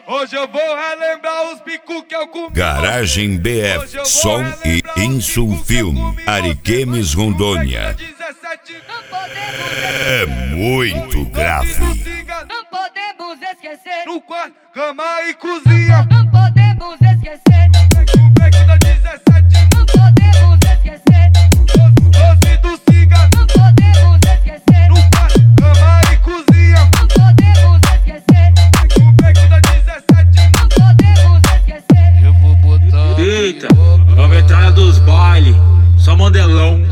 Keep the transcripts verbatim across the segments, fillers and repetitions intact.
Hoje eu vou relembrar os picu que eu comi. Garagem B F, som e Insulfilm, Ariquemes, Rondônia. É muito grave. Não podemos esquecer. No quarto, cama e cozinha. Não podemos esquecer. No beco da dezessete. Não podemos esquecer. Doce do cigarro. Não podemos esquecer. No quarto, cama e cozinha. Não podemos esquecer. No beco da dezessete. Não podemos esquecer. Eu vou botar. Eita, vamos entrar dos bailes, só mandelão.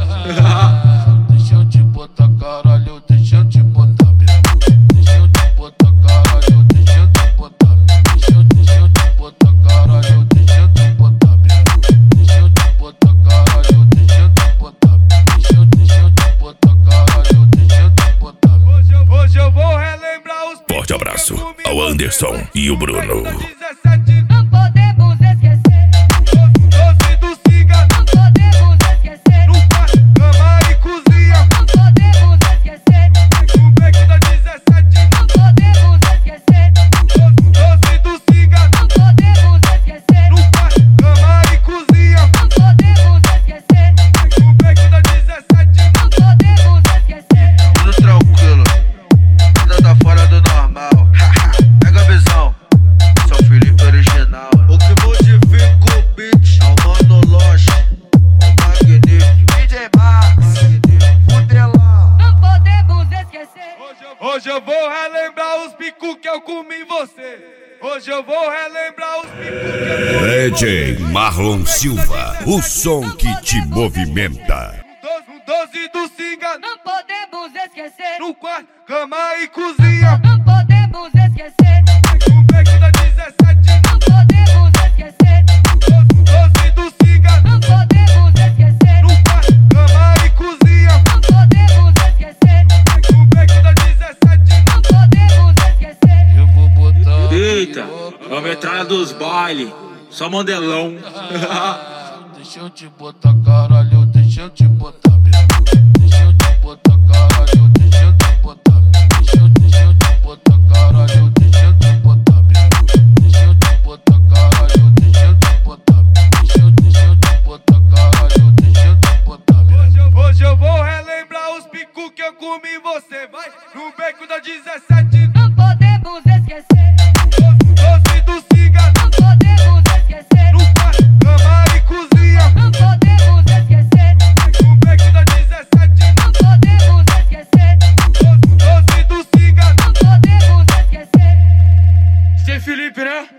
Deixa eu te botar, caralho, deixa eu te botar. Deixa eu te botar, caralho, deixa eu te botar. Deixa eu, deixa eu te botar, caralho, deixa eu te botar. Deixa eu te botar, caralho, deixa eu te botar. Deixa eu, deixa eu te botar, caralho, deixa eu te botar. Hoje eu, hoje eu vou relembrar os. Forte abraço ao Anderson e o Bruno. Não podemos esquecer. Doce do cigarro. Não podemos esquecer. No quarto, cama e cozinha. Não podemos esquecer. No beco da dezessete. Não podemos esquecer. Doce do cigarro. Não podemos esquecer. No quarto, cama e cozinha. Não podemos esquecer. No beco da dezessete. Não podemos esquecer. Tudo tranquilo, nada tá fora do normal. Pega a visão, São Felipe original. O que modifica o beat é o Mano Lost, o magnífico D J Max, Fudelão. Não podemos esquecer. Hoje eu, hoje eu vou relembrar os picu que eu comi em você. Hoje eu vou relembrar os picu que eu comi em D J você. Marlon Silva, o som que te movimenta. Um doze do cigarro. Não podemos esquecer. No quarto, cama e cozinha. Não podemos esquecer. No beco da dezessete. Não podemos esquecer. Doce do cigarro. Não podemos esquecer. No quarto, cama e cozinha. Não podemos esquecer. No beco da dezessete. Não podemos esquecer. Eu vou botar. Eita, vamos entrar dos bailes, só mandelão. Deixa eu te botar, caralho, deixa eu te botar. Deixa eu te botar, caralho, deixa eu te botar. Deixa eu, deixa eu te botar, caralho, deixa eu te botar. Deixa eu te botar, caralho, deixa eu te botar. Deixa eu, deixa eu te botar, caralho, deixa eu te botar. Hoje eu, hoje eu vou relembrar os picu que eu comi em você, vai. No beco da dezessete. Não podemos esquecer. Doce do cigarro. Não podemos esquecer. No quarto, cama e cozinha. Não podemos esquecer. No beco da dezessete. Não podemos esquecer. Doce do cigarro. Não podemos esquecer. Sem Felipe, né?